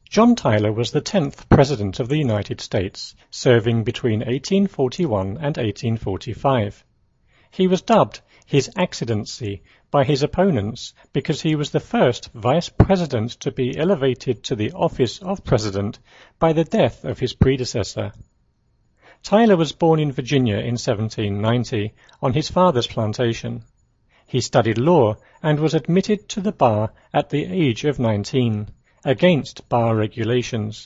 John Tyler was the 10th President of the United States, serving between 1841 and 1845. He was dubbed His Excellency by his opponents because he was the first Vice President to be elevated to the office of President by the death of his predecessor. Tyler was born in Virginia in 1790 on his father's plantation. He studied law and was admitted to the bar at the age of 19, against bar regulations.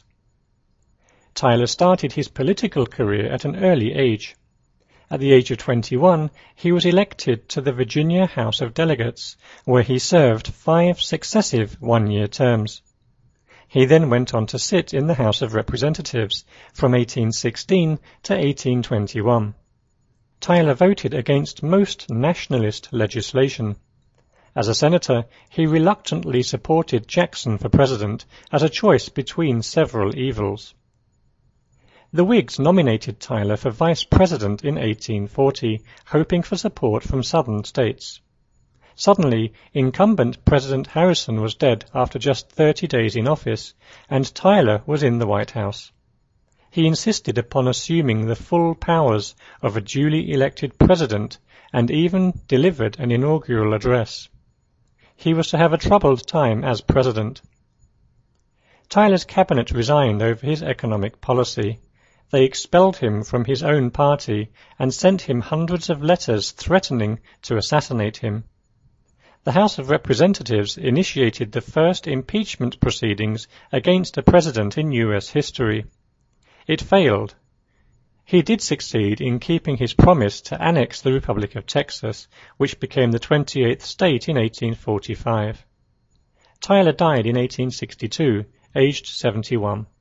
Tyler started his political career at an early age. At the age of 21, he was elected to the Virginia House of Delegates, where he served 5 successive one-year terms. He then went on to sit in the House of Representatives from 1816 to 1821. Tyler voted against most nationalist legislation. As a senator, he reluctantly supported Jackson for president as a choice between several evils. The Whigs nominated Tyler for vice president in 1840, hoping for support from southern states. Suddenly, incumbent President Harrison was dead after just 30 days in office, and Tyler was in the White House. He insisted upon assuming the full powers of a duly elected president and even delivered an inaugural address. He was to have a troubled time as president. Tyler's cabinet resigned over his economic policy. They expelled him from his own party and sent him hundreds of letters threatening to assassinate him. The House of Representatives initiated the first impeachment proceedings against a president in U.S. history. It failed. He did succeed in keeping his promise to annex the Republic of Texas, which became the 28th state in 1845. Tyler died in 1862, aged 71.